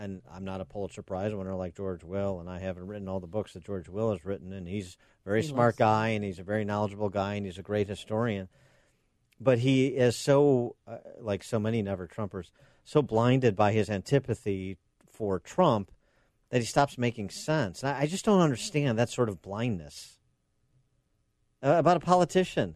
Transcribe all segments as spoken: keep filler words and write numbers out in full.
and I'm not a Pulitzer Prize winner like George Will, and I haven't written all the books that George Will has written, and he's a very he smart loves- guy, and he's a very knowledgeable guy, and he's a great historian. But he is so, uh, like so many never-Trumpers, so blinded by his antipathy for Trump that he stops making sense. And I, I just don't understand that sort of blindness uh, about a politician.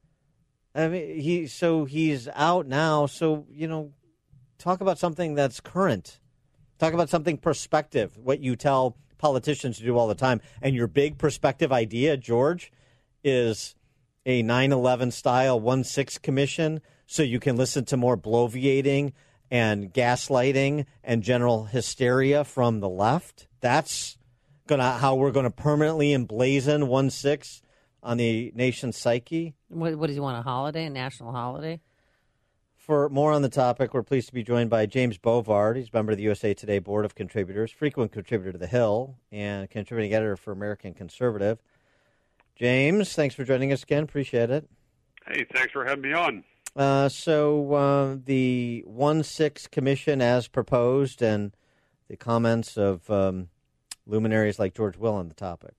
I mean, he so he's out now, so, you know, talk about something that's current. Talk about something prospective, what you tell politicians to do all the time. And your big prospective idea, George, is a nine eleven style one six commission so you can listen to more bloviating and gaslighting and general hysteria from the left. That's gonna how we're going to permanently emblazon one six on the nation's psyche. What, what does he want, a holiday, a national holiday? For more on the topic, we're pleased to be joined by James Bovard. He's a member of the U S A Today Board of Contributors, frequent contributor to The Hill, and contributing editor for American Conservative. James, thanks for joining us again. Appreciate it. Hey, thanks for having me on. Uh, so uh, the one six Commission as proposed and the comments of um, luminaries like George Will on the topic.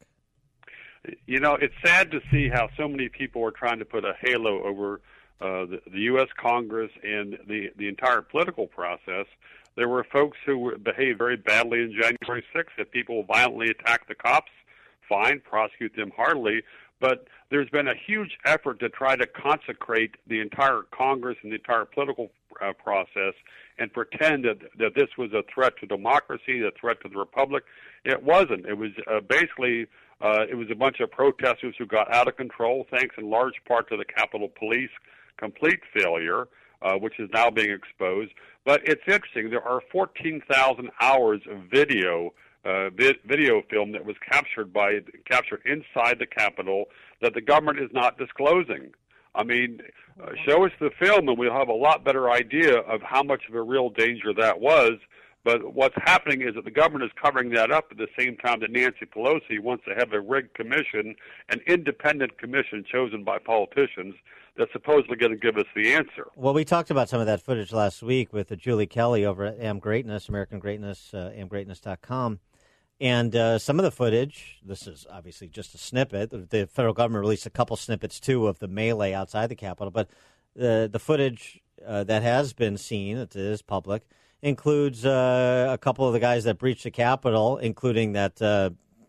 You know, it's sad to see how so many people are trying to put a halo over uh, the, the U S Congress and the, the entire political process. There were folks who behaved very badly in January sixth. If people violently attack the cops, fine, prosecute them hardly. But there's been a huge effort to try to consecrate the entire Congress and the entire political uh, process and pretend that, that this was a threat to democracy, a threat to the republic. It wasn't. It was uh, basically uh, it was a bunch of protesters who got out of control, thanks in large part to the Capitol Police complete failure, uh, which is now being exposed. But it's interesting. There are fourteen thousand hours of video Uh, vid- video film that was captured by captured inside the Capitol that the government is not disclosing. I mean, uh, show us the film and we'll have a lot better idea of how much of a real danger that was. But what's happening is that the government is covering that up at the same time that Nancy Pelosi wants to have a rigged commission, an independent commission chosen by politicians that's supposedly going to give us the answer. Well, we talked about some of that footage last week with uh, Julie Kelly over at Am Greatness, American Greatness, uh, am greatness dot com. And uh, some of the footage, this is obviously just a snippet. The federal government released a couple snippets, too, of the melee outside the Capitol. But uh, the footage uh, that has been seen, it is public, includes uh, a couple of the guys that breached the Capitol, including that uh,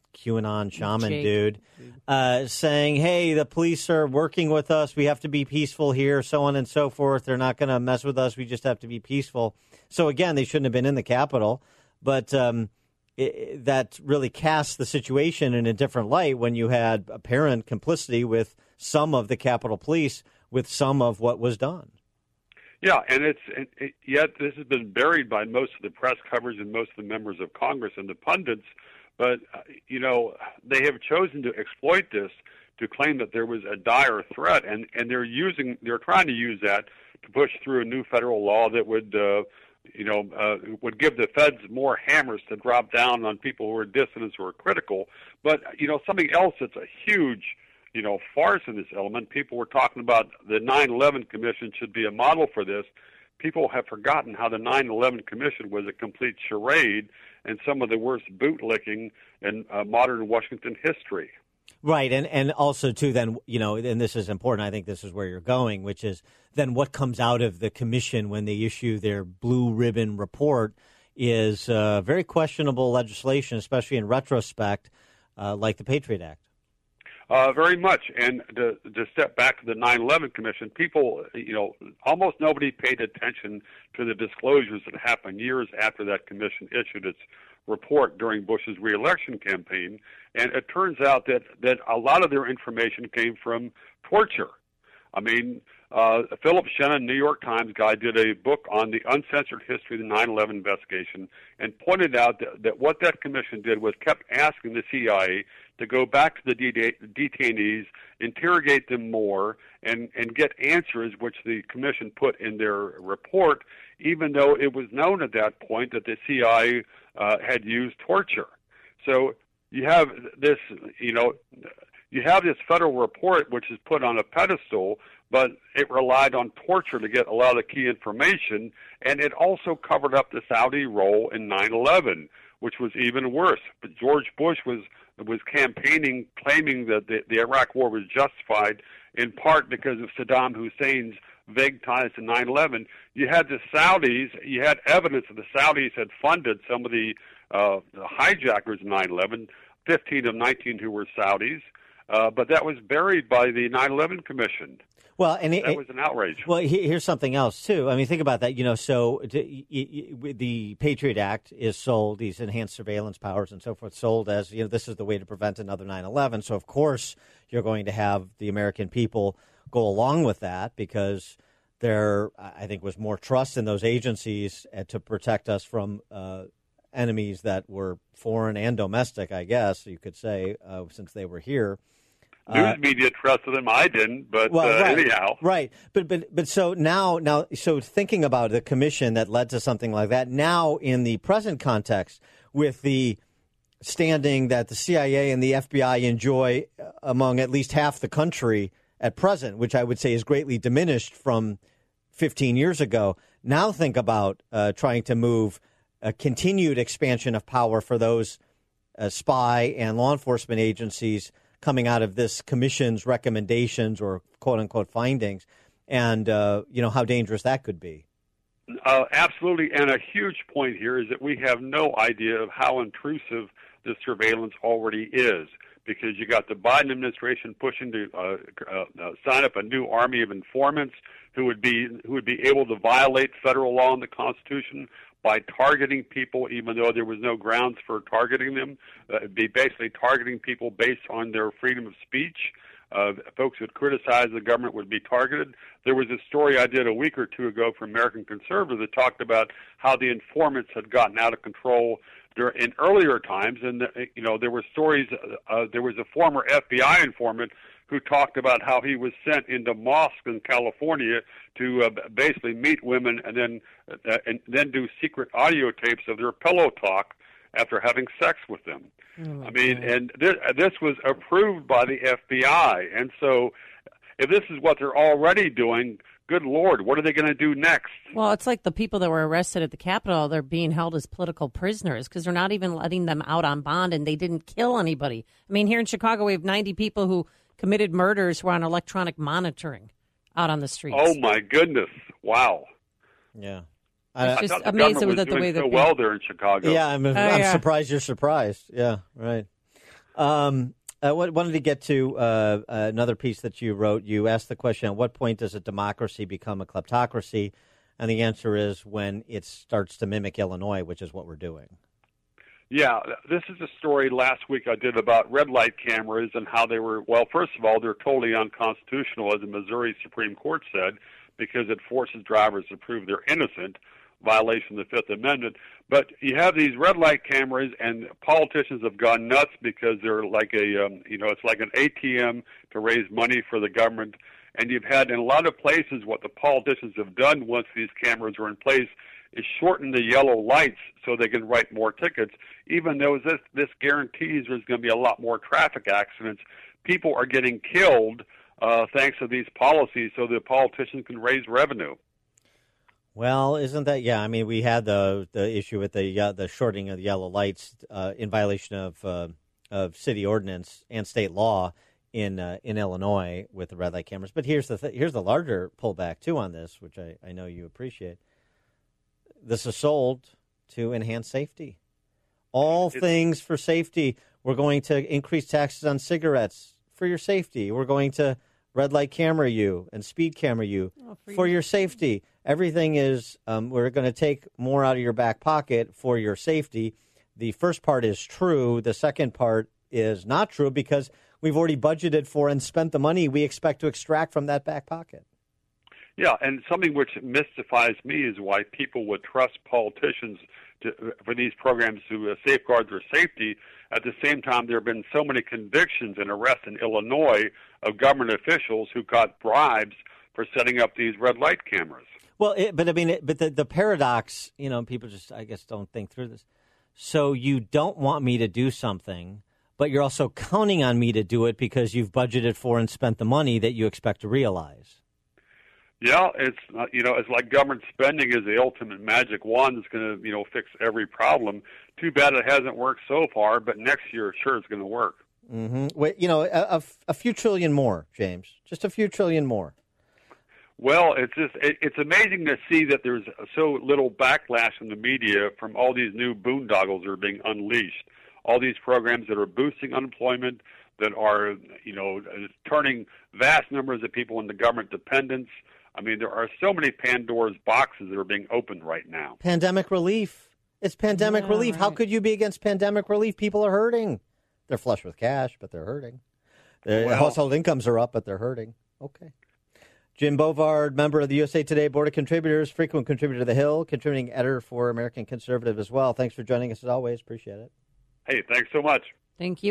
QAnon shaman Jake. dude, uh, saying, hey, the police are working with us. We have to be peaceful here, so on and so forth. They're not going to mess with us. We just have to be peaceful. So, again, they shouldn't have been in the Capitol. But um, it, that really casts the situation in a different light when you had apparent complicity with some of the Capitol Police with some of what was done. Yeah, and it's it, it, yet this has been buried by most of the press coverage and most of the members of Congress and the pundits. But, uh, you know, they have chosen to exploit this to claim that there was a dire threat, and, and they're using, they're trying to use that to push through a new federal law that would, uh, you know, uh, would give the feds more hammers to drop down on people who are dissidents or critical. But, you know, something else that's a huge, you know, farce in this element. People were talking about the nine eleven Commission should be a model for this. People have forgotten how the nine eleven Commission was a complete charade and some of the worst bootlicking in uh, modern Washington history. Right, and, and also, too, then, you know, and this is important, I think this is where you're going, which is then what comes out of the commission when they issue their blue ribbon report is uh, very questionable legislation, especially in retrospect, uh, like the Patriot Act. Uh, very much. And to, to step back to the nine eleven Commission, people, you know, almost nobody paid attention to the disclosures that happened years after that commission issued its report during Bush's reelection campaign. And it turns out that, that a lot of their information came from torture. I mean, uh, Philip Shannon, New York Times guy, did a book on the uncensored history of the nine eleven investigation and pointed out that, that what that commission did was kept asking the C I A to go back to the det- detainees, interrogate them more, and, and get answers which the commission put in their report, even though it was known at that point that the C I A uh, had used torture. So you have this, you know, you have this federal report which is put on a pedestal, but it relied on torture to get a lot of key information, and it also covered up the Saudi role in nine eleven, which was even worse. But George Bush was was campaigning, claiming that the, the Iraq War was justified in part because of Saddam Hussein's vague ties to nine eleven. You had the Saudis, you had evidence that the Saudis had funded some of the, uh, the hijackers of nine eleven, fifteen of nineteen who were Saudis, uh, but that was buried by the nine eleven Commission. Well, and it, that was an outrage. Well, here's something else too. I mean, think about that. You know, so the Patriot Act is sold; these enhanced surveillance powers and so forth, sold as, you know, this is the way to prevent another nine eleven. So, of course, you're going to have the American people go along with that because there, I think, was more trust in those agencies to protect us from uh, enemies that were foreign and domestic, I guess you could say, uh, since they were here. News uh, media trusted them. I didn't, but well, uh, right, anyhow, right. But but but so now now so thinking about the commission that led to something like that. Now in the present context, with the standing that the C I A and the F B I enjoy among at least half the country at present, which I would say is greatly diminished from fifteen years ago. Now think about uh, trying to move a continued expansion of power for those uh, spy and law enforcement agencies coming out of this commission's recommendations or quote unquote findings, and uh, you know how dangerous that could be. Uh, absolutely, and a huge point here is that we have no idea of how intrusive the surveillance already is, because you got the Biden administration pushing to uh, uh, uh, sign up a new army of informants who would be who would be able to violate federal law and the Constitution by targeting people, even though there was no grounds for targeting them. Uh, it'd be basically targeting people based on their freedom of speech. Uh, folks who would criticize the government would be targeted. There was a story I did a week or two ago for American Conservative that talked about how the informants had gotten out of control during, in earlier times. And, the, you know, there were stories, uh, there was a former F B I informant who talked about how he was sent into mosques in California to uh, basically meet women and then uh, and then do secret audio tapes of their pillow talk after having sex with them. Oh, I mean, God. and this, this was approved by the F B I. And so if this is what they're already doing, good Lord, what are they going to do next? Well, it's like the people that were arrested at the Capitol, they're being held as political prisoners because they're not even letting them out on bond, and they didn't kill anybody. I mean, here in Chicago, we have ninety people who committed murders who are on electronic monitoring out on the streets. Oh, my goodness. Wow. Yeah. It's I just amazing was that the doing way so that well there in Chicago. Yeah, I'm, oh, I'm yeah. surprised you're surprised. Yeah, right. Um, I wanted to get to uh, another piece that you wrote. You asked the question, at what point does a democracy become a kleptocracy? And the answer is when it starts to mimic Illinois, which is what we're doing. Yeah, this is a story last week I did about red light cameras and how they were, well, first of all, they're totally unconstitutional, as the Missouri Supreme Court said, because it forces drivers to prove they're innocent, violation of the Fifth Amendment. But you have these red light cameras, and politicians have gone nuts because they're like a, um, you know, it's like an A T M to raise money for the government. And you've had in a lot of places what the politicians have done once these cameras are in place is shorten the yellow lights so they can write more tickets, even though this, this guarantees there's going to be a lot more traffic accidents. People are getting killed uh, thanks to these policies so the politicians can raise revenue. Well, isn't that, yeah, I mean, we had the the issue with the uh, the shorting of the yellow lights uh, in violation of uh, of city ordinance and state law in uh, in Illinois with the red light cameras. But here's the th- here's the larger pullback, too, on this, which I, I know you appreciate. This is sold to enhance safety. All it's, things for safety. We're going to increase taxes on cigarettes for your safety. We're going to red light camera you and speed camera you oh, for, for your safety. Everything is, um, we're going to take more out of your back pocket for your safety. The first part is true. The second part is not true because we've already budgeted for and spent the money we expect to extract from that back pocket. Yeah, and something which mystifies me is why people would trust politicians to, for these programs to uh, safeguard their safety. At the same time, there have been so many convictions and arrests in Illinois of government officials who got bribes for setting up these red light cameras. Well, it, but I mean, it, but the, the paradox, you know, people just, I guess, don't think through this. So you don't want me to do something, but you're also counting on me to do it because you've budgeted for and spent the money that you expect to realize. Yeah, it's uh, you know, it's like government spending is the ultimate magic wand that's going to you know fix every problem. Too bad it hasn't worked so far, but next year sure it's going to work. Mm-hmm. Wait, you know, a, a, a few trillion more, James. Just a few trillion more. Well, it's just it, it's amazing to see that there's so little backlash in the media from all these new boondoggles that are being unleashed. All these programs that are boosting unemployment, that are you know turning vast numbers of people into government dependents. I mean, there are so many Pandora's boxes that are being opened right now. Pandemic relief. It's pandemic Yeah, relief. right. How could you be against pandemic relief? People are hurting. They're flush with cash, but they're hurting. Their Well- household incomes are up, but they're hurting. Okay. Jim Bovard, member of the U S A Today Board of Contributors, frequent contributor to The Hill, contributing editor for American Conservative as well. Thanks for joining us as always. Appreciate it. Hey, thanks so much. Thank you.